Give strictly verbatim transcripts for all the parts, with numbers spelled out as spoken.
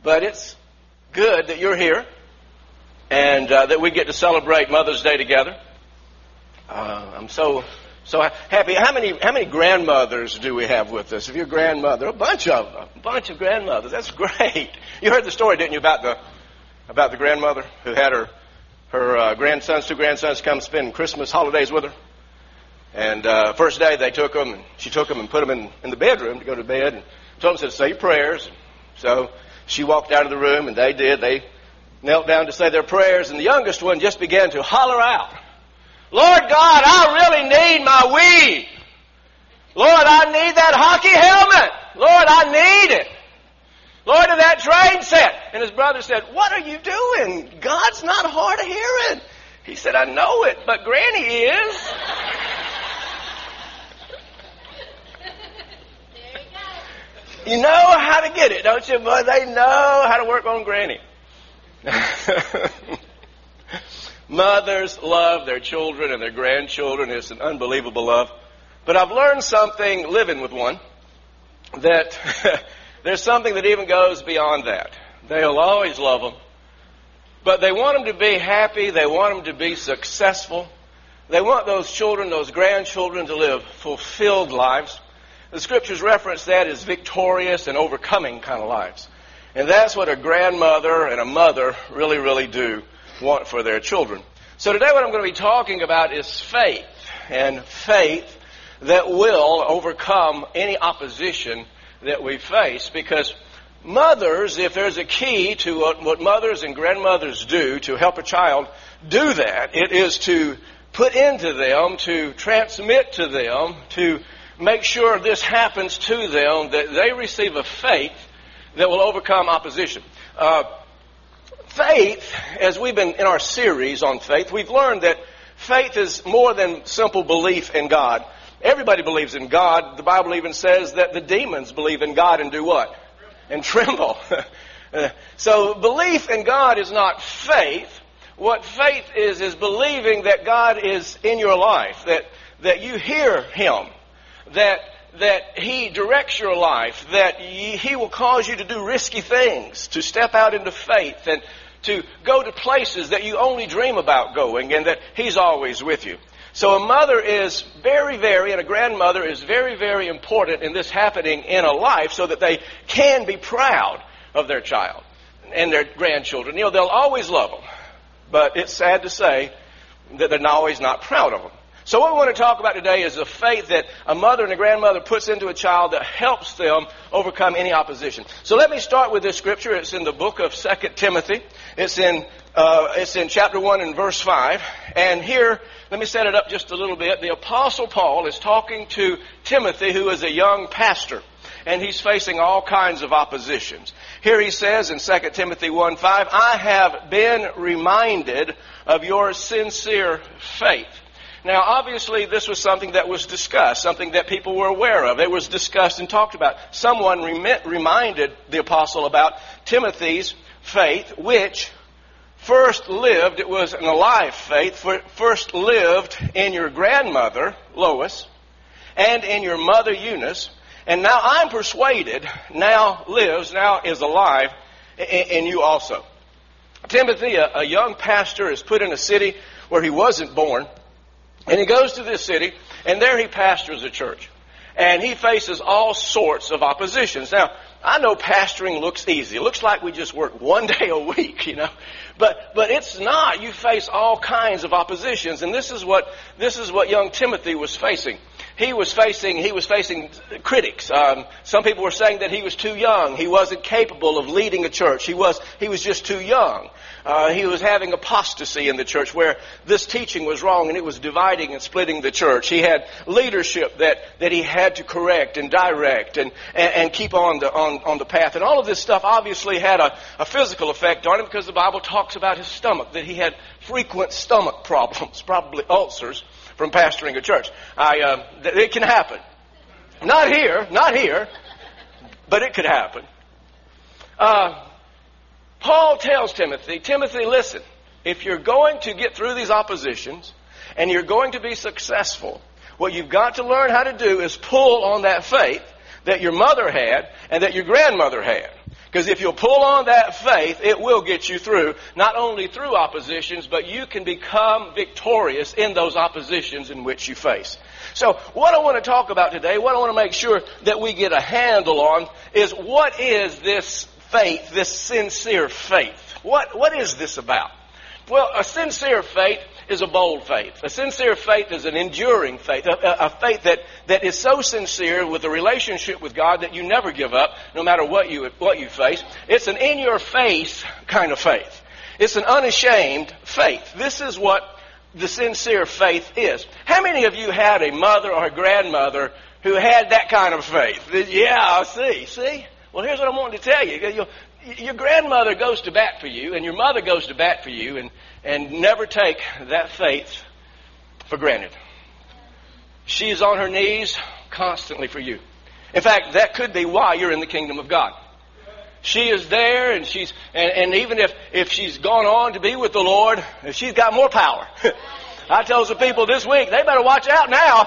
But it's good that you're here and uh, that we get to celebrate Mother's Day together. Uh, I'm so so happy. How many how many grandmothers do we have with us? If you're a grandmother, a bunch of them, a bunch of grandmothers. That's great. You heard the story, didn't you, about the about the grandmother who had her her uh, grandsons, two grandsons, come spend Christmas holidays with her. And uh, first day they took them, and she took them and put them in, in the bedroom to go to bed, and told them, said, say your prayers. So she walked out of the room, and they did. They knelt down to say their prayers, and the youngest one just began to holler out, Lord God, I really need my Wii. Lord, I need that hockey helmet. Lord, I need it. Lord, of that train set. And his brother said, what are you doing? God's not hard of hearing. He said, I know it, but Granny is. You know how to get it, don't you? Boy, they know how to work on Granny. Mothers love their children and their grandchildren. It's an unbelievable love. But I've learned something living with one, that there's something that even goes beyond that. They'll always love them, but they want them to be happy. They want them to be successful. They want those children, those grandchildren, to live fulfilled lives. The Scriptures reference that as victorious and overcoming kind of lives. And that's what a grandmother and a mother really, really do want for their children. So today what I'm going to be talking about is faith, and faith that will overcome any opposition that we face. Because mothers, if there's a key to what, what mothers and grandmothers do to help a child do that, it is to put into them, to transmit to them, to make sure this happens to them, that they receive a faith that will overcome opposition. Uh, faith, as we've been in our series on faith, we've learned that faith is more than simple belief in God. Everybody believes in God. The Bible even says that the demons believe in God and do what? And tremble. So belief in God is not faith. What faith is, is believing that God is in your life, that, that you hear Him, that that He directs your life, that He will cause you to do risky things, to step out into faith, and to go to places that you only dream about going, and that He's always with you. So a mother is very, very, and a grandmother is very, very important in this happening in a life, so that they can be proud of their child and their grandchildren. You know, they'll always love them, but it's sad to say that they're not always not proud of them. So what we want to talk about today is the faith that a mother and a grandmother puts into a child that helps them overcome any opposition. So let me start with this scripture. It's in the book of Second Timothy. It's in uh, it's in chapter one and verse five. And here, let me set it up just a little bit. The Apostle Paul is talking to Timothy, who is a young pastor, and he's facing all kinds of oppositions. Here he says in Second Timothy one five, I have been reminded of your sincere faith. Now, obviously, this was something that was discussed, something that people were aware of. It was discussed and talked about. Someone rem- reminded the apostle about Timothy's faith, which first lived, it was an alive faith, first lived in your grandmother, Lois, and in your mother, Eunice, and now I'm persuaded, now lives, now is alive in, in you also. Timothy, a, a young pastor, is put in a city where he wasn't born. And he goes to this city, and there he pastors a church. And he faces all sorts of oppositions. Now, I know pastoring looks easy. It looks like we just work one day a week, you know. But but it's not. You face all kinds of oppositions. And this is what this is what young Timothy was facing. He was facing he was facing critics. Um, some people were saying that he was too young. He wasn't capable of leading a church. He was he was just too young. Uh, he was having apostasy in the church, where this teaching was wrong and it was dividing and splitting the church. He had leadership that, that he had to correct and direct and, and, and keep on the on, on the path. And all of this stuff obviously had a, a physical effect on him, because the Bible talks about his stomach, that he had frequent stomach problems, probably ulcers, from pastoring a church. I, uh, it can happen. Not here, not here, but it could happen. Uh, Paul tells Timothy, Timothy, listen, if you're going to get through these oppositions and you're going to be successful, what you've got to learn how to do is pull on that faith that your mother had and that your grandmother had. Because if you'll pull on that faith, it will get you through, not only through oppositions, but you can become victorious in those oppositions in which you face. So what I want to talk about today, what I want to make sure that we get a handle on, is what is this faith, this sincere faith? What, what is this about? Well, a sincere faith is a bold faith. A sincere faith is an enduring faith, a, a faith that, that is so sincere with a relationship with God that you never give up, no matter what you, what you face. It's an in-your-face kind of faith. It's an unashamed faith. This is what the sincere faith is. How many of you had a mother or a grandmother who had that kind of faith? Yeah, I see, see? Well, here's what I wanted to tell you. Your, your grandmother goes to bat for you, and your mother goes to bat for you, and And never take that faith for granted. She's on her knees constantly for you. In fact, that could be why you're in the kingdom of God. She is there, and she's and, and even if, if she's gone on to be with the Lord, she's got more power. I told some people this week, they better watch out now.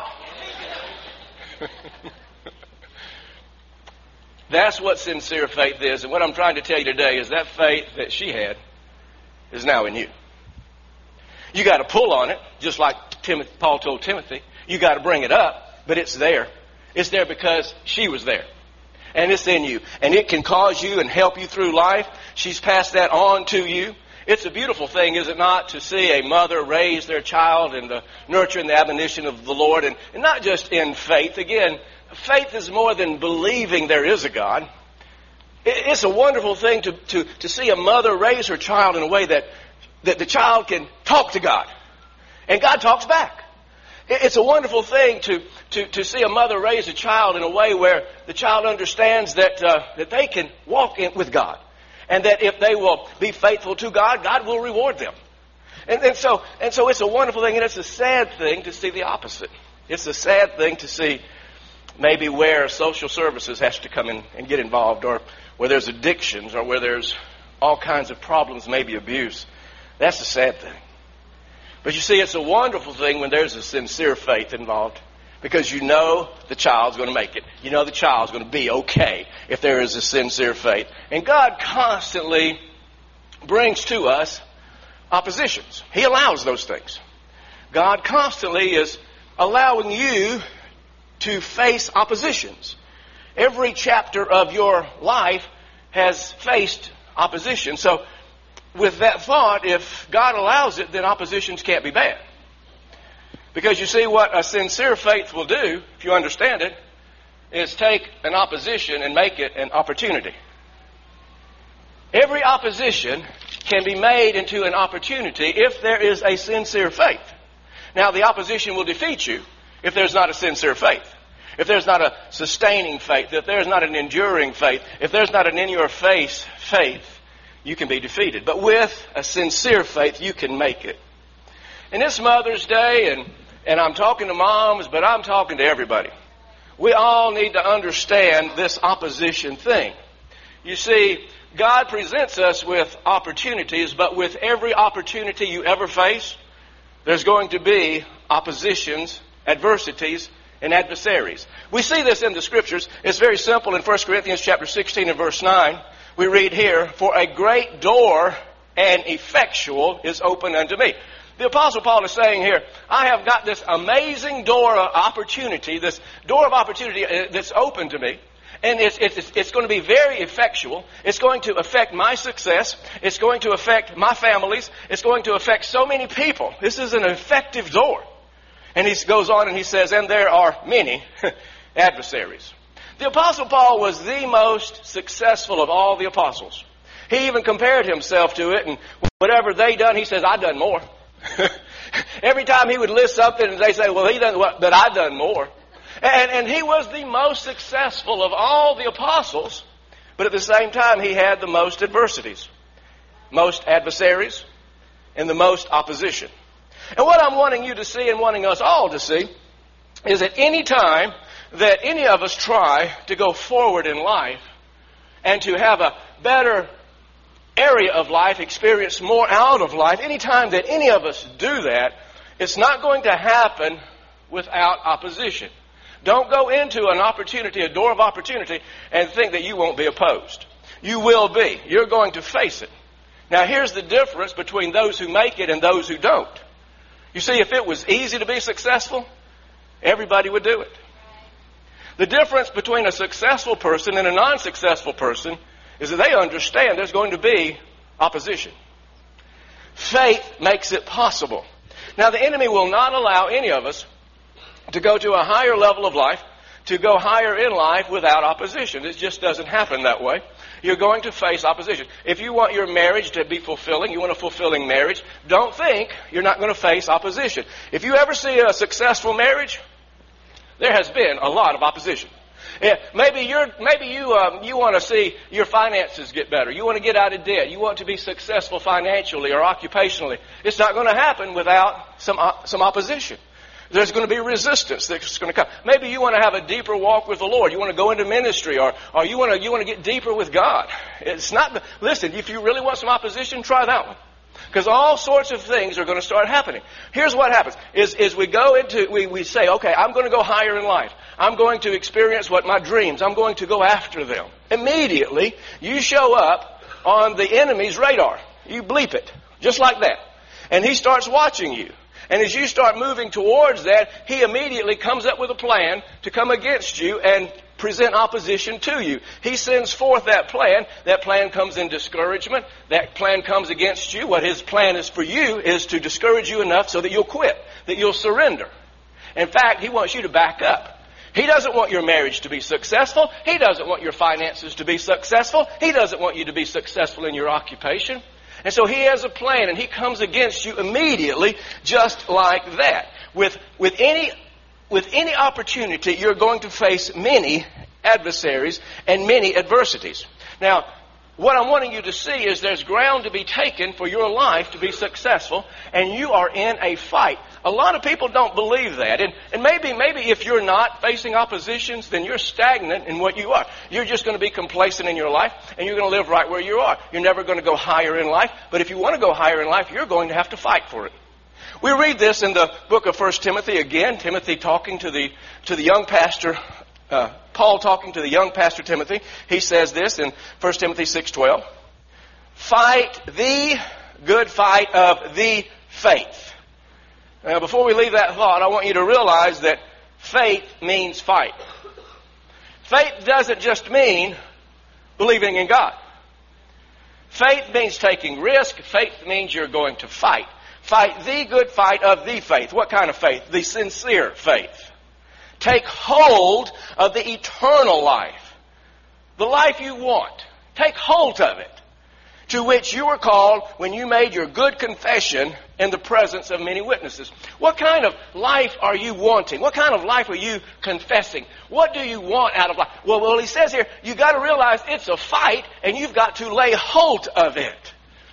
That's what sincere faith is. And what I'm trying to tell you today is that faith that she had is now in you. You got to pull on it, just like Timothy, Paul told Timothy. You got to bring it up, but it's there. It's there because she was there. And it's in you. And it can cause you and help you through life. She's passed that on to you. It's a beautiful thing, is it not, to see a mother raise their child in the nurture and the admonition of the Lord. And, and not just in faith. Again, faith is more than believing there is a God. It's a wonderful thing to, to, to see a mother raise her child in a way that that the child can talk to God. And God talks back. It's a wonderful thing to, to, to see a mother raise a child in a way where the child understands that, uh, that they can walk in with God. And that if they will be faithful to God, God will reward them. And, and, so, and so it's a wonderful thing, and it's a sad thing to see the opposite. It's a sad thing to see maybe where social services has to come in and get involved, or where there's addictions, or where there's all kinds of problems, maybe abuse. That's a sad thing. But you see, it's a wonderful thing when there's a sincere faith involved, because you know the child's going to make it. You know the child's going to be okay if there is a sincere faith. And God constantly brings to us oppositions. He allows those things. God constantly is allowing you to face oppositions. Every chapter of your life has faced opposition. So, with that thought, if God allows it, then oppositions can't be bad. Because you see, what a sincere faith will do, if you understand it, is take an opposition and make it an opportunity. Every opposition can be made into an opportunity if there is a sincere faith. Now, the opposition will defeat you if there's not a sincere faith. If there's not a sustaining faith, if there's not an enduring faith, if there's not an in-your-face faith, you can be defeated. But with a sincere faith, you can make it. And it's Mother's Day, and, and I'm talking to moms, but I'm talking to everybody. We all need to understand this opposition thing. You see, God presents us with opportunities, but with every opportunity you ever face, there's going to be oppositions, adversities, and adversaries. We see this in the Scriptures. It's very simple in First Corinthians chapter sixteen and verse nine. We read here, "For a great door and effectual is open unto me." The Apostle Paul is saying here, I have got this amazing door of opportunity, this door of opportunity that's open to me. And it's, it's, it's going to be very effectual. It's going to affect my success. It's going to affect my families. It's going to affect so many people. This is an effective door. And he goes on and he says, and there are many adversaries. The Apostle Paul was the most successful of all the apostles. He even compared himself to it, and whatever they done, he says, I done more. Every time he would list something, and they say, well, he done what, but I done more. And, and he was the most successful of all the apostles, but at the same time, he had the most adversities, most adversaries, and the most opposition. And what I'm wanting you to see and wanting us all to see is that any time that any of us try to go forward in life and to have a better area of life, experience more out of life, any time that any of us do that, it's not going to happen without opposition. Don't go into an opportunity, a door of opportunity, and think that you won't be opposed. You will be. You're going to face it. Now, here's the difference between those who make it and those who don't. You see, if it was easy to be successful, everybody would do it. The difference between a successful person and a non-successful person is that they understand there's going to be opposition. Faith makes it possible. Now, the enemy will not allow any of us to go to a higher level of life, to go higher in life without opposition. It just doesn't happen that way. You're going to face opposition. If you want your marriage to be fulfilling, you want a fulfilling marriage, don't think you're not going to face opposition. If you ever see a successful marriage, there has been a lot of opposition. Yeah, maybe you're, maybe you, um, you want to see your finances get better. You want to get out of debt. You want to be successful financially or occupationally. It's not going to happen without some, uh, some opposition. There's going to be resistance that's going to come. Maybe you want to have a deeper walk with the Lord. You want to go into ministry, or, or you want to, you want to get deeper with God. It's not, listen, if you really want some opposition, try that one. Because all sorts of things are going to start happening. Here's what happens, is, is we go into, we, we say, okay, I'm going to go higher in life. I'm going to experience what my dreams, I'm going to go after them. Immediately, you show up on the enemy's radar. You bleep it, just like that. And he starts watching you. And as you start moving towards that, he immediately comes up with a plan to come against you and present opposition to you. He sends forth that plan. That plan comes in discouragement. That plan comes against you. What his plan is for you is to discourage you enough so that you'll quit, that you'll surrender. In fact, he wants you to back up. He doesn't want your marriage to be successful. He doesn't want your finances to be successful. He doesn't want you to be successful in your occupation. And so he has a plan, and he comes against you immediately just like that. With, with, any, with any opportunity, you're going to face many adversaries and many adversities. Now, what I'm wanting you to see is there's ground to be taken for your life to be successful, and you are in a fight. A lot of people don't believe that. And, and maybe, maybe if you're not facing oppositions, then you're stagnant in what you are. You're just going to be complacent in your life, and you're going to live right where you are. You're never going to go higher in life. But if you want to go higher in life, you're going to have to fight for it. We read this in the book of First Timothy again. Timothy talking to the, to the young pastor, uh, Paul talking to the young pastor Timothy. He says this in First Timothy six twelve. Fight the good fight of the faith. Now, before we leave that thought, I want you to realize that faith means fight. Faith doesn't just mean believing in God. Faith means taking risk. Faith means you're going to fight. Fight the good fight of the faith. What kind of faith? The sincere faith. Take hold of the eternal life. The life you want. Take hold of it. To which you were called when you made your good confession in the presence of many witnesses. What kind of life are you wanting? What kind of life are you confessing? What do you want out of life? Well, well he says here, you've got to realize it's a fight, and you've got to lay hold of it.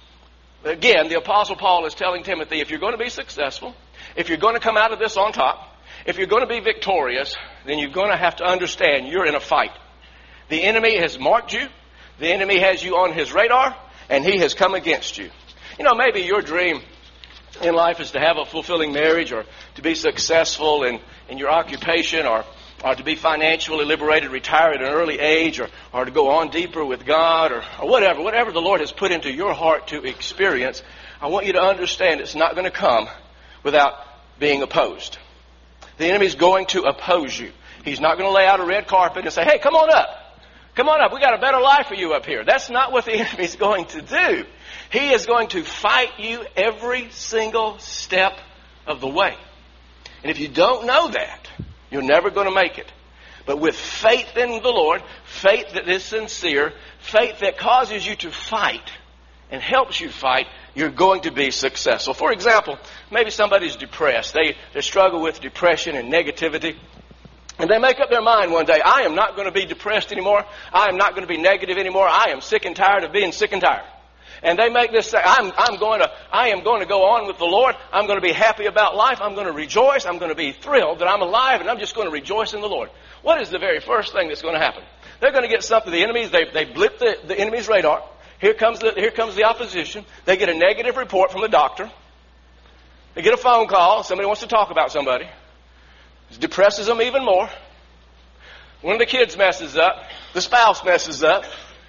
Again, the Apostle Paul is telling Timothy, if you're going to be successful, if you're going to come out of this on top, if you're going to be victorious, then you're going to have to understand you're in a fight. The enemy has marked you. The enemy has you on his radar. And he has come against you. You know, maybe your dream in life is to have a fulfilling marriage, or to be successful in, in your occupation, or, or to be financially liberated, retire at an early age, or, or to go on deeper with God, or, or whatever. Whatever the Lord has put into your heart to experience, I want you to understand it's not going to come without being opposed. The enemy's going to oppose you. He's not going to lay out a red carpet and say, hey, come on up. Come on up, we got a better life for you up here. That's not what the enemy's going to do. He is going to fight you every single step of the way. And if you don't know that, you're never going to make it. But with faith in the Lord, faith that is sincere, faith that causes you to fight and helps you fight, you're going to be successful. For example, maybe somebody's depressed. They, they struggle with depression and negativity. And they make up their mind one day, I am not going to be depressed anymore. I am not going to be negative anymore. I am sick and tired of being sick and tired. And they make this say, I'm, I'm going to, I am going to go on with the Lord. I'm going to be happy about life. I'm going to rejoice. I'm going to be thrilled that I'm alive, and I'm just going to rejoice in the Lord. What is the very first thing that's going to happen? They're going to get something. The enemies, they, they blip the, the enemy's radar. Here comes the, here comes the opposition. They get a negative report from the doctor. They get a phone call. Somebody wants to talk about somebody. It depresses them even more. One of the kids messes up. The spouse messes up.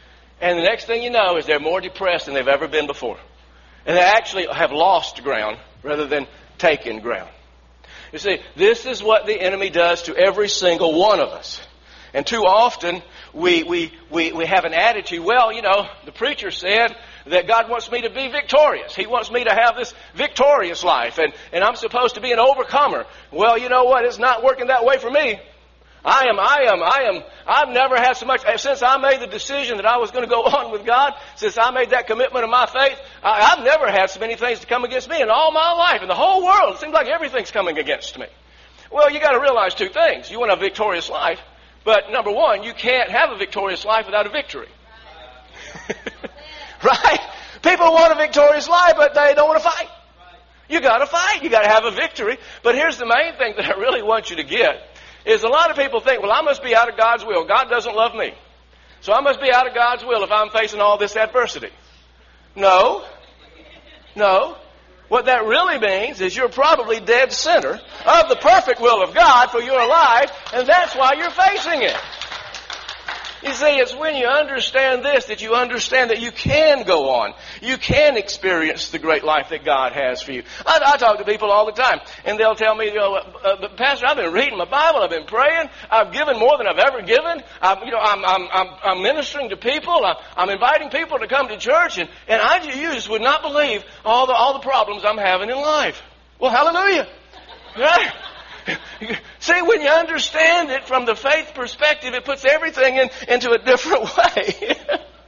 And the next thing you know is they're more depressed than they've ever been before. And they actually have lost ground rather than taken ground. You see, this is what the enemy does to every single one of us. And too often we, we, we, we have an attitude, well, you know, the preacher said that God wants me to be victorious. He wants me to have this victorious life. And, and I'm supposed to be an overcomer. Well, you know what? It's not working that way for me. I am, I am, I am, I've never had so much, since I made the decision that I was going to go on with God, since I made that commitment of my faith, I, I've never had so many things to come against me in all my life. In the whole world, it seems like everything's coming against me. Well, you got to realize two things. You want a victorious life, but number one, you can't have a victorious life without a victory. Right? People want a victorious life, but they don't want to fight. You got to fight. You got to have a victory. But here's the main thing that I really want you to get. Is a lot of people think, well, I must be out of God's will. God doesn't love me. So I must be out of God's will if I'm facing all this adversity. No. No. What that really means is you're probably dead center of the perfect will of God for your life, and that's why you're facing it. You see, it's when you understand this that you understand that you can go on. You can experience the great life that God has for you. I, I talk to people all the time, and they'll tell me, you know, uh, Pastor, I've been reading my Bible, I've been praying, I've given more than I've ever given. I'm, you know, I'm, I'm, I'm, I'm ministering to people, I'm, I'm inviting people to come to church, and, and I you just would not believe all the all the problems I'm having in life. Well, hallelujah, right? See, when you understand it from the faith perspective, it puts everything in, into a different way.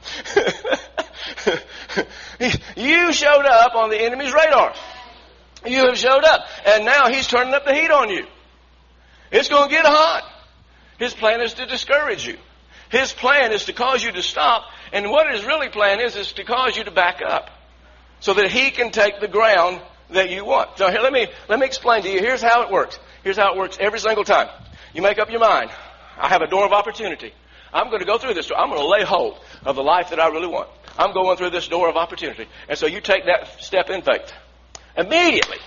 You showed up on the enemy's radar. You have showed up. And now he's turning up the heat on you. It's going to get hot. His plan is to discourage you. His plan is to cause you to stop. And what his really plan is, is to cause you to back up. So that he can take the ground that you want. So here, let me, let me explain to you. Here's how it works. Here's how it works every single time. You make up your mind. I have a door of opportunity. I'm going to go through this door. I'm going to lay hold of the life that I really want. I'm going through this door of opportunity. And so you take that step in faith. Immediately,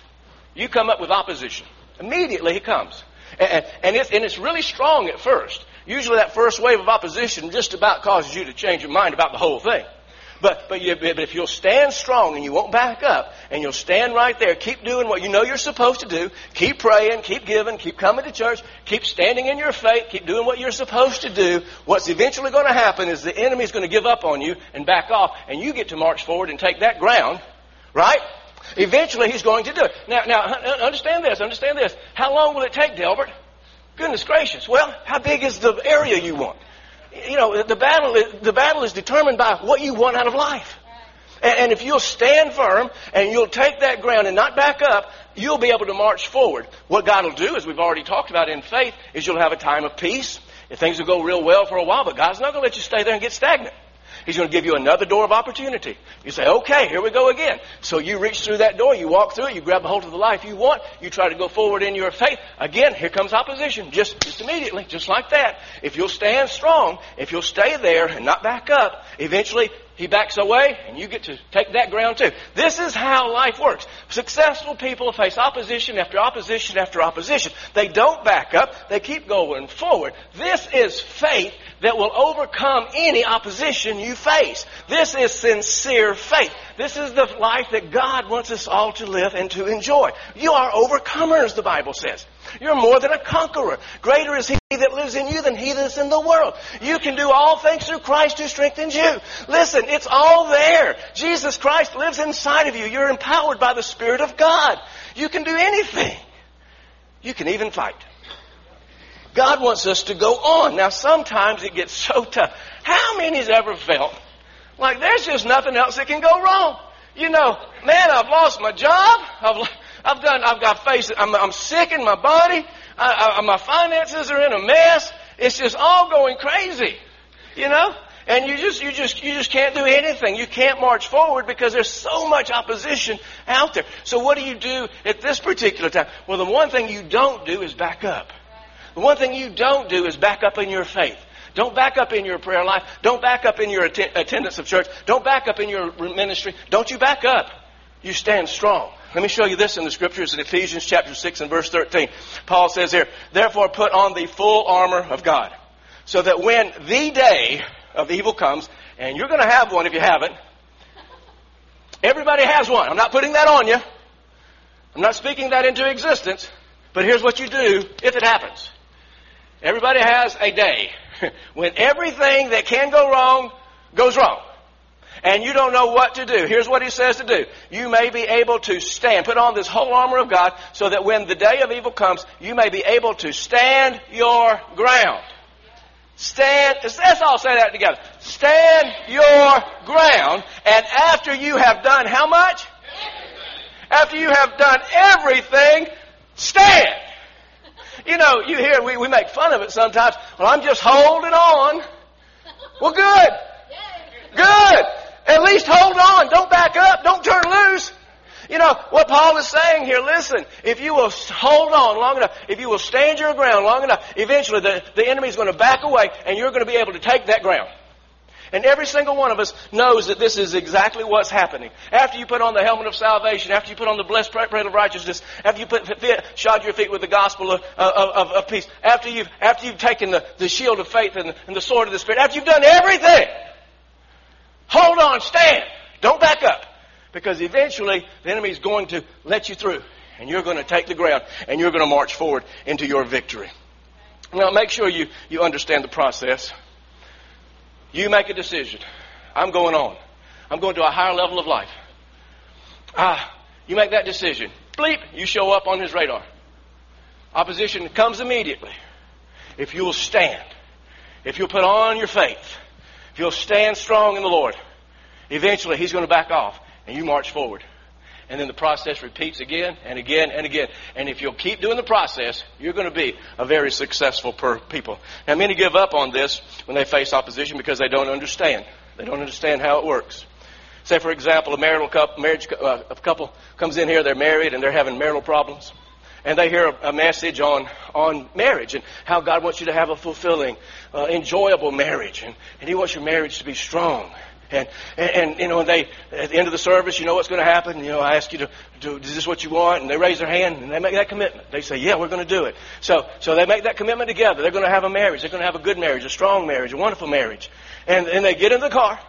you come up with opposition. Immediately he comes. And, and, it's, and it's really strong at first. Usually that first wave of opposition just about causes you to change your mind about the whole thing. But but, you, but if you'll stand strong and you won't back up and you'll stand right there, keep doing what you know you're supposed to do, keep praying, keep giving, keep coming to church, keep standing in your faith, keep doing what you're supposed to do, what's eventually going to happen is the enemy's going to give up on you and back off, and you get to march forward and take that ground, right? Eventually he's going to do it. Now, now understand this, understand this. How long will it take, Delbert? Goodness gracious. Well, how big is the area you want? You know, the battle is, the battle is determined by what you want out of life. And, and if you'll stand firm and you'll take that ground and not back up, you'll be able to march forward. What God will do, as we've already talked about in faith, is you'll have a time of peace. And things will go real well for a while, but God's not going to let you stay there and get stagnant. He's going to give you another door of opportunity. You say, okay, here we go again. So you reach through that door, you walk through it, you grab a hold of the life you want, you try to go forward in your faith. Again, here comes opposition, just, just immediately, just like that. If you'll stand strong, if you'll stay there and not back up, eventually he backs away and you get to take that ground too. This is how life works. Successful people face opposition after opposition after opposition. They don't back up, they keep going forward. This is faith that will overcome any opposition you face. This is sincere faith. This is the life that God wants us all to live and to enjoy. You are overcomers, the Bible says. You're more than a conqueror. Greater is He that lives in you than he that's in the world. You can do all things through Christ who strengthens you. Listen, it's all there. Jesus Christ lives inside of you. You're empowered by the Spirit of God. You can do anything. You can even fight. God wants us to go on. Now, sometimes it gets so tough. How many's ever felt like there's just nothing else that can go wrong? You know, man, I've lost my job. I've, I've done, I've got face, I'm, I'm sick in my body. I, I, my finances are in a mess. It's just all going crazy, you know? And you just, you just, you just can't do anything. You can't march forward because there's so much opposition out there. So what do you do at this particular time? Well, the one thing you don't do is back up. The one thing you don't do is back up in your faith. Don't back up in your prayer life. Don't back up in your att- attendance of church. Don't back up in your ministry. Don't you back up. You stand strong. Let me show you this in the scriptures in Ephesians chapter six and verse thirteen. Paul says here, therefore put on the full armor of God, so that when the day of evil comes, and you're going to have one if you haven't. Everybody has one. I'm not putting that on you. I'm not speaking that into existence. But here's what you do if it happens. Everybody has a day when everything that can go wrong goes wrong. And you don't know what to do. Here's what he says to do. You may be able to stand. Put on this whole armor of God so that when the day of evil comes, you may be able to stand your ground. Stand. Let's all say that together. Stand your ground. And after you have done how much? Everything. After you have done everything, stand. You know, you hear, we, we make fun of it sometimes. Well, I'm just holding on. Well, good. Good. At least hold on. Don't back up. Don't turn loose. You know, what Paul is saying here, listen, if you will hold on long enough, if you will stand your ground long enough, eventually the, the enemy is going to back away and you're going to be able to take that ground. And every single one of us knows that this is exactly what's happening. After you put on the helmet of salvation, after you put on the blessed breastplate of righteousness, after you put, fit, shod your feet with the gospel of, of, of, of peace, after you've, after you've taken the, the shield of faith and, and the sword of the Spirit, after you've done everything, hold on, stand. Don't back up. Because eventually the enemy is going to let you through. And you're going to take the ground. And you're going to march forward into your victory. Now make sure you, you understand the process. You make a decision. I'm going on. I'm going to a higher level of life. Ah, you make that decision. Bleep, you show up on his radar. Opposition comes immediately. If you'll stand. If you'll put on your faith. If you'll stand strong in the Lord. Eventually he's going to back off. And you march forward. And then the process repeats again and again and again. And if you'll keep doing the process, you're going to be a very successful per people. Now, many give up on this when they face opposition because they don't understand. They don't understand how it works. Say, for example, a marital couple, marriage uh, a couple comes in here, they're married, and they're having marital problems. And they hear a, a message on, on marriage and how God wants you to have a fulfilling, uh, enjoyable marriage. And, and He wants your marriage to be strong. And, and, and, you know, they, at the end of the service, you know what's going to happen. You know, I ask you to, to, is this what you want? And they raise their hand and they make that commitment. They say, yeah, we're going to do it. So, so they make that commitment together. They're going to have a marriage. They're going to have a good marriage, a strong marriage, a wonderful marriage. And, and they get in the car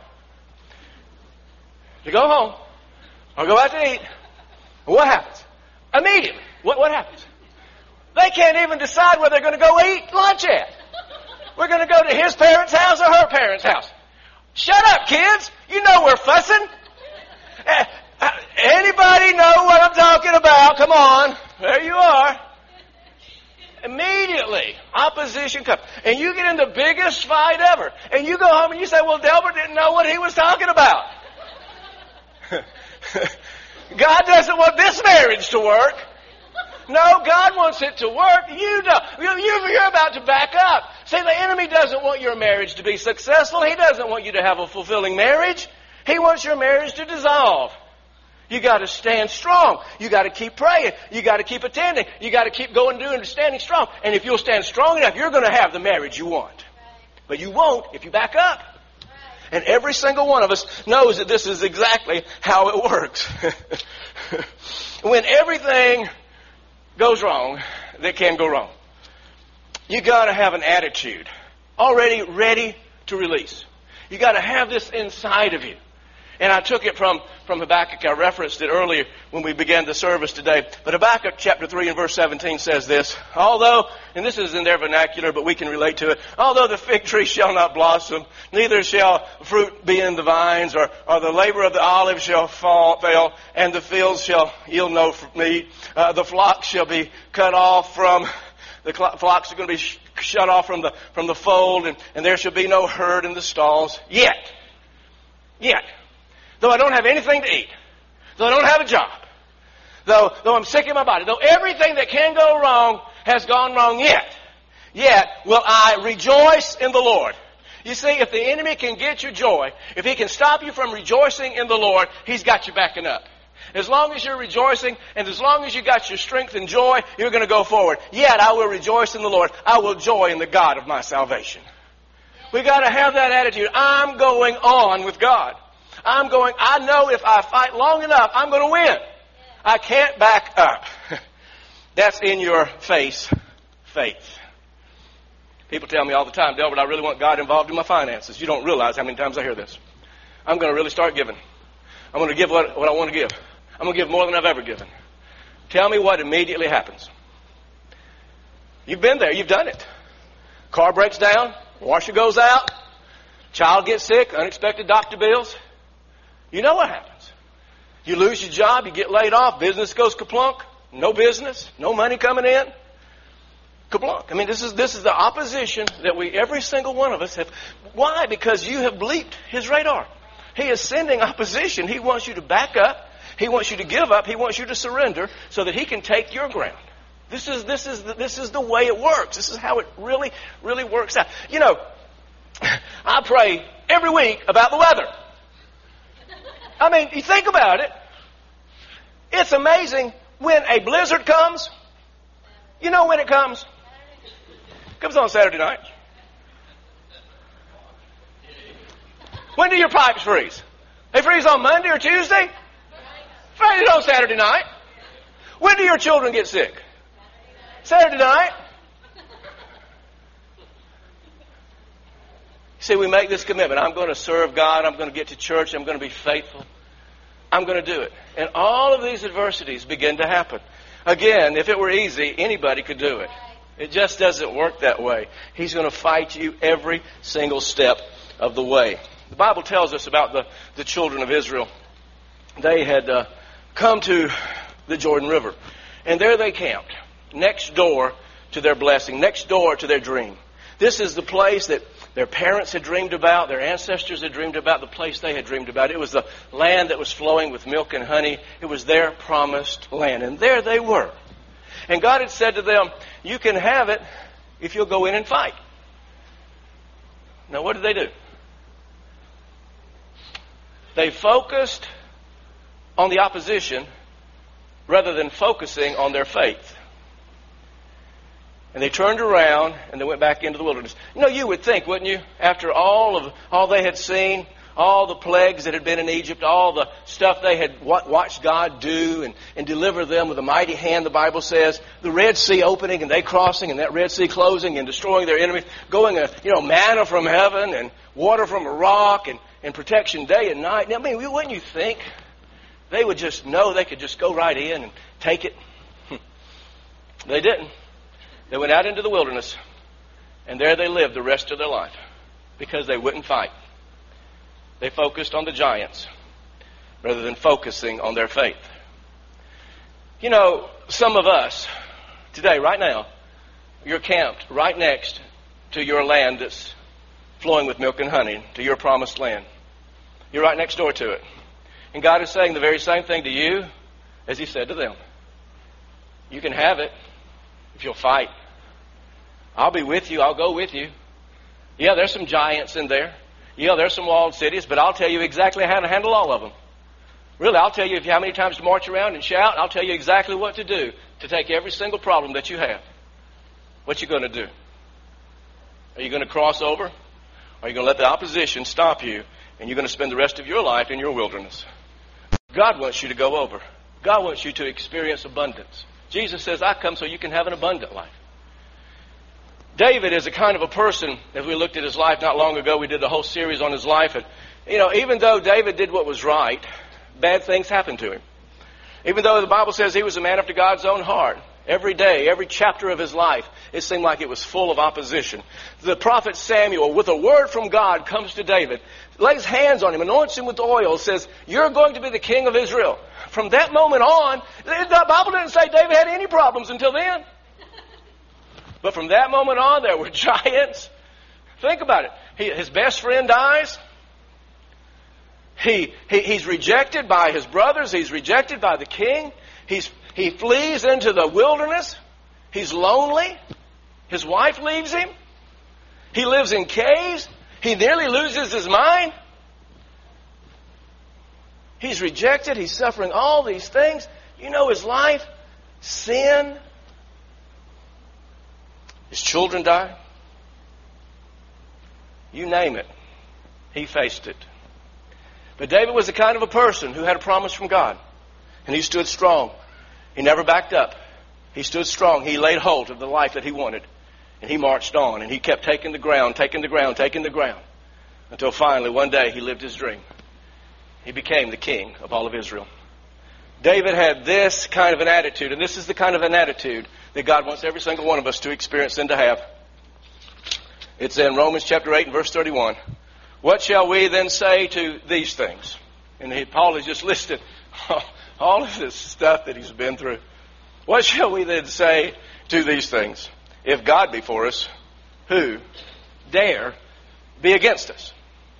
to go home or go out to eat. And what happens? Immediately, what, what happens? They can't even decide where they're going to go eat lunch at. We're going to go to his parents' house or her parents' house. Shut up, kids. You know we're fussing. Uh, uh, anybody know what I'm talking about? Come on. There you are. Immediately, opposition comes. And you get in the biggest fight ever. And you go home and you say, well, Delbert didn't know what he was talking about. God doesn't want this marriage to work. No, God wants it to work. You don't. You're about to back up. See, the enemy doesn't want your marriage to be successful. He doesn't want you to have a fulfilling marriage. He wants your marriage to dissolve. You got to stand strong. You got to keep praying. You got to keep attending. You got to keep going doing and standing strong. And if you'll stand strong enough, you're going to have the marriage you want. But you won't if you back up. And every single one of us knows that this is exactly how it works. When everything goes wrong, that can go wrong, you got to have an attitude already ready to release. You got to have this inside of you. And I took it from, from Habakkuk. I referenced it earlier when we began the service today. But Habakkuk chapter three and verse seventeen says this. Although, and this is in their vernacular, but we can relate to it. Although the fig tree shall not blossom, neither shall fruit be in the vines, or, or the labor of the olive shall fall, fail, and the fields shall yield no meat. Uh, the flocks shall be cut off from, the flocks are going to be sh- shut off from the, from the fold, and, and there shall be no herd in the stalls. Yet, yet, though I don't have anything to eat, though I don't have a job, though, though I'm sick in my body, though everything that can go wrong has gone wrong yet, yet will I rejoice in the Lord. You see, if the enemy can get your joy, if he can stop you from rejoicing in the Lord, he's got you backing up. As long as you're rejoicing and as long as you got your strength and joy, you're going to go forward. Yet I will rejoice in the Lord. I will joy in the God of my salvation. We got to have that attitude. I'm going on with God. I'm going, I know if I fight long enough, I'm going to win. I can't back up. That's in your face faith. People tell me all the time, Delbert, I really want God involved in my finances. You don't realize how many times I hear this. I'm going to really start giving. I'm going to give what, what I want to give. I'm going to give more than I've ever given. Tell me what immediately happens. You've been there. You've done it. Car breaks down. Washer goes out. Child gets sick. Unexpected doctor bills. You know what happens. You lose your job. You get laid off. Business goes kaplunk. No business. No money coming in. Kaplunk. I mean, this is this is the opposition that we, every single one of us have. Why? Because you have bleeped his radar. He is sending opposition. He wants you to back up. He wants you to give up. He wants you to surrender so that he can take your ground. This is this is the, this is the way it works. This is how it really really works out. You know, I pray every week about the weather. I mean, you think about it. It's amazing when a blizzard comes. You know when it comes? It comes on Saturday night. When do your pipes freeze? They freeze on Monday or Tuesday? Freeze on Saturday night. When do your children get sick? Saturday night. See, we make this commitment. I'm going to serve God. I'm going to get to church. I'm going to be faithful. I'm going to do it. And all of these adversities begin to happen. Again, if it were easy, anybody could do it. It just doesn't work that way. He's going to fight you every single step of the way. The Bible tells us about the, the children of Israel. They had uh, come to the Jordan River. And there they camped, next door to their blessing, next door to their dream. This is the place that their parents had dreamed about, their ancestors had dreamed about, the place they had dreamed about. It was the land that was flowing with milk and honey. It was their promised land. And there they were. And God had said to them, you can have it if you'll go in and fight. Now what did they do? They focused on the opposition rather than focusing on their faith. And they turned around and they went back into the wilderness. You know, you would think, wouldn't you, after all of all they had seen, all the plagues that had been in Egypt, all the stuff they had watched God do and, and deliver them with a mighty hand, the Bible says, the Red Sea opening and they crossing and that Red Sea closing and destroying their enemies, going, a, you know, manna from heaven and water from a rock and, and protection day and night. I mean, wouldn't you think they would just know they could just go right in and take it? They didn't. They went out into the wilderness, and there they lived the rest of their life because they wouldn't fight. They focused on the giants rather than focusing on their faith. You know, some of us today, right now, you're camped right next to your land that's flowing with milk and honey, to your promised land. You're right next door to it. And God is saying the very same thing to you as He said to them. You can have it if you'll fight. I'll be with you. I'll go with you. Yeah, there's some giants in there. Yeah, there's some walled cities, but I'll tell you exactly how to handle all of them. Really, I'll tell you if how many times to march around and shout. I'll tell you exactly what to do to take every single problem that you have. What you going to do? Are you going to cross over? Or are you going to let the opposition stop you and you're going to spend the rest of your life in your wilderness? God wants you to go over. God wants you to experience abundance. Jesus says, I come so you can have an abundant life. David is a kind of a person, as we looked at his life not long ago, we did the whole series on his life. And, you know, even though David did what was right, bad things happened to him. Even though the Bible says he was a man after God's own heart, every day, every chapter of his life, it seemed like it was full of opposition. The prophet Samuel, with a word from God, comes to David, lays hands on him, anoints him with oil, says, you're going to be the king of Israel. From that moment on, the Bible didn't say David had any problems until then. But from that moment on, there were giants. Think about it. He, his best friend dies. He, he he's rejected by his brothers. He's rejected by the king. He's he flees into the wilderness. He's lonely. His wife leaves him. He lives in caves. He nearly loses his mind. He's rejected. He's suffering all these things. You know his life. Sin. His children die. You name it. He faced it. But David was the kind of a person who had a promise from God. And he stood strong. He never backed up. He stood strong. He laid hold of the life that he wanted. And he marched on, and he kept taking the ground, taking the ground, taking the ground, until finally one day he lived his dream. He became the king of all of Israel. David had this kind of an attitude, and this is the kind of an attitude that God wants every single one of us to experience and to have. It's in Romans chapter eight and verse thirty-one. What shall we then say to these things? And he, Paul has just listed all of this stuff that he's been through. What shall we then say to these things? If God be for us, who dare be against us?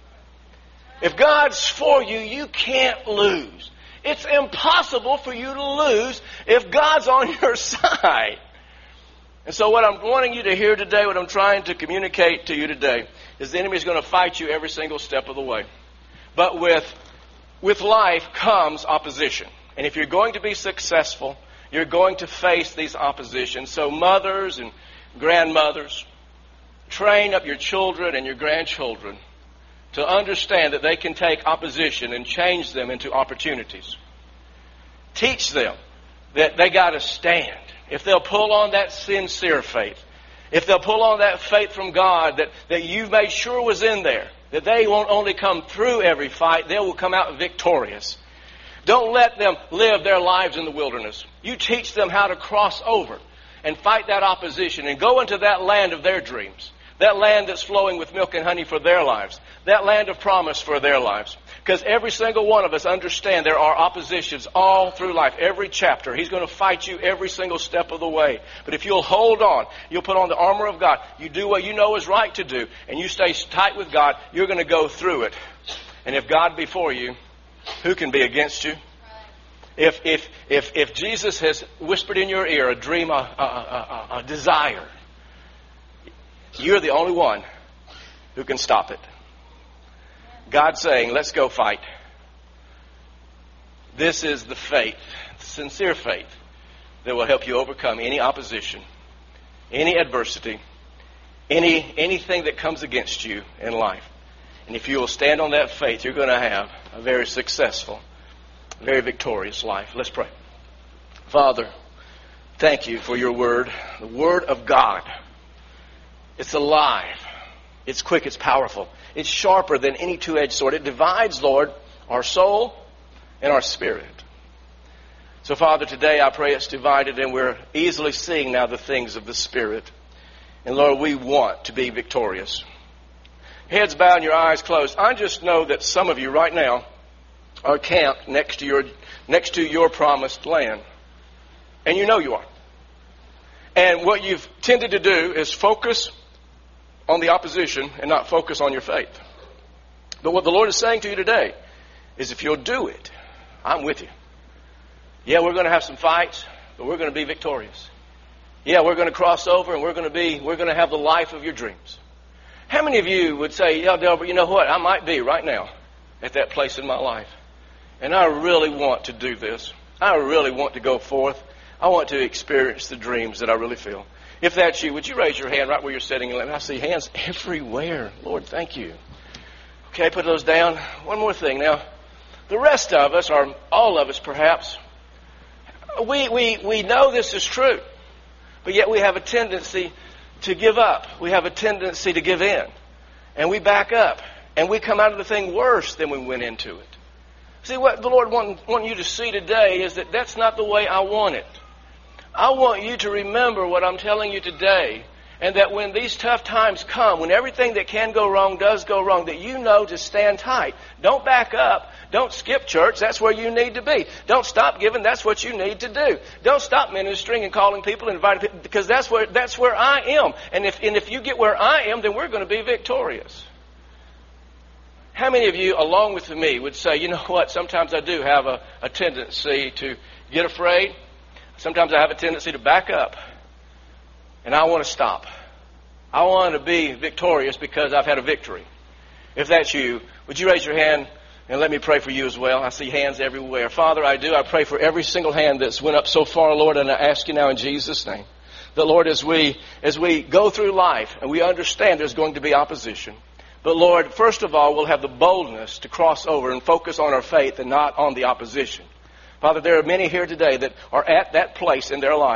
If God's for you, you can't lose. It's impossible for you to lose if God's on your side. And so what I'm wanting you to hear today, what I'm trying to communicate to you today, is the enemy is going to fight you every single step of the way. But with, with life comes opposition. And if you're going to be successful, you're going to face these oppositions. So mothers and grandmothers, train up your children and your grandchildren to understand that they can take opposition and change them into opportunities. Teach them that they got to stand. If they'll pull on that sincere faith, if they'll pull on that faith from God that, that you've made sure was in there, that they won't only come through every fight, they will come out victorious. Don't let them live their lives in the wilderness. You teach them how to cross over and fight that opposition and go into that land of their dreams. That land that's flowing with milk and honey for their lives. That land of promise for their lives. Because every single one of us understand there are oppositions all through life. Every chapter. He's going to fight you every single step of the way. But if you'll hold on, you'll put on the armor of God, you do what you know is right to do, and you stay tight with God, you're going to go through it. And if God be for you, who can be against you? If if if if Jesus has whispered in your ear a dream, a, a, a, a desire, you're the only one who can stop it. God's saying, let's go fight. This is the faith, sincere faith, that will help you overcome any opposition, any adversity, any anything that comes against you in life. And if you will stand on that faith, you're going to have a very successful, very victorious life. Let's pray. Father, thank you for your word, the word of God. It's alive. It's quick. It's powerful. It's sharper than any two-edged sword. It divides, Lord, our soul and our spirit. So, Father, today I pray it's divided and we're easily seeing now the things of the Spirit. And, Lord, we want to be victorious. Heads bowed and your eyes closed. I just know that some of you right now are camped next to your, next to your promised land. And you know you are. And what you've tended to do is focus on the opposition and not focus on your faith. But what the Lord is saying to you today is if you'll do it, I'm with you. Yeah, we're going to have some fights, but we're going to be victorious. Yeah, we're going to cross over and we're going to be, we're going to have the life of your dreams. How many of you would say, yeah, Delbert, you know what? I might be right now at that place in my life. And I really want to do this. I really want to go forth. I want to experience the dreams that I really feel. If that's you, would you raise your hand right where you're sitting? And I see hands everywhere. Lord, thank you. Okay, put those down. One more thing. Now, the rest of us, or all of us perhaps, we, we, we know this is true. But yet we have a tendency to give up. We have a tendency to give in. And we back up. And we come out of the thing worse than we went into it. See, what the Lord wants want you to see today is that that's not the way I want it. I want you to remember what I'm telling you today, and that when these tough times come, when everything that can go wrong does go wrong, that you know to stand tight. Don't back up. Don't skip church. That's where you need to be. Don't stop giving. That's what you need to do. Don't stop ministering and calling people and inviting people, because that's where that's where I am. And if and if you get where I am, then we're going to be victorious. How many of you, along with me, would say, you know what, sometimes I do have a, a tendency to get afraid. Sometimes I have a tendency to back up. And I want to stop. I want to be victorious because I've had a victory. If that's you, would you raise your hand and let me pray for you as well? I see hands everywhere. Father, I do. I pray for every single hand that's went up so far, Lord, and I ask you now in Jesus' name that, Lord, as we as we go through life and we understand there's going to be opposition, but, Lord, first of all, we'll have the boldness to cross over and focus on our faith and not on the opposition. Father, there are many here today that are at that place in their life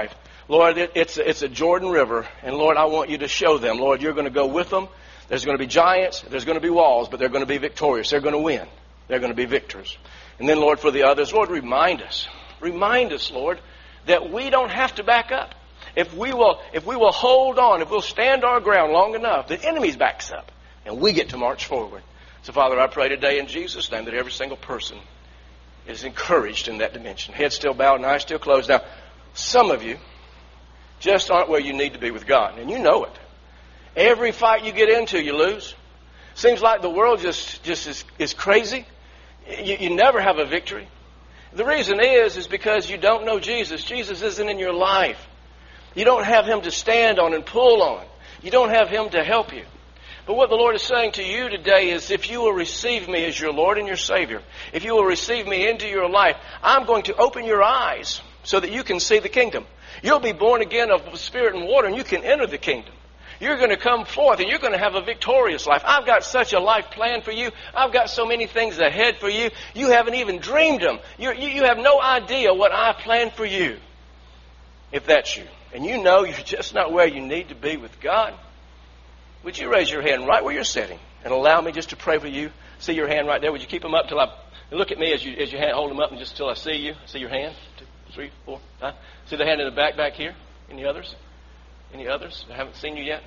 Lord, it, it's, it's a Jordan River, and Lord, I want you to show them. Lord, you're going to go with them. There's going to be giants, there's going to be walls, but they're going to be victorious. They're going to win. They're going to be victors. And then, Lord, for the others, Lord, remind us. Remind us, Lord, that we don't have to back up. If we will, if we will hold on, if we'll stand our ground long enough, the enemy's backs up, and we get to march forward. So, Father, I pray today in Jesus' name that every single person is encouraged in that dimension. Head still bowed and eyes still closed. Now, some of you just aren't where you need to be with God, and you know it. Every fight you get into, you lose. Seems like the world just, just is, is crazy. You, you never have a victory. The reason is, is because you don't know Jesus. Jesus isn't in your life. You don't have Him to stand on and pull on. You don't have Him to help you. But what the Lord is saying to you today is, if you will receive me as your Lord and your Savior, if you will receive me into your life, I'm going to open your eyes so that you can see the kingdom. You'll be born again of spirit and water, and you can enter the kingdom. You're going to come forth, and you're going to have a victorious life. I've got such a life plan for you. I've got so many things ahead for you. You haven't even dreamed them. You're, you you have no idea what I planned for you, if that's you. And you know you're just not where you need to be with God. Would you raise your hand right where you're sitting and allow me just to pray for you? See your hand right there. Would you keep them up till I look at me as you as you hold them up, and just until I see you? See your hand? Two, three, four, five. See the hand in the back back here? Any others? Any others? I haven't seen you yet.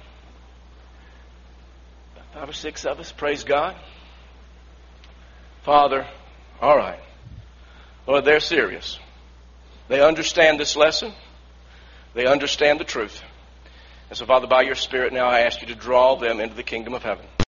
Five or six of us. Praise God. Father, all right. Lord, they're serious. They understand this lesson. They understand the truth. And so, Father, by your Spirit now, I ask you to draw them into the kingdom of heaven.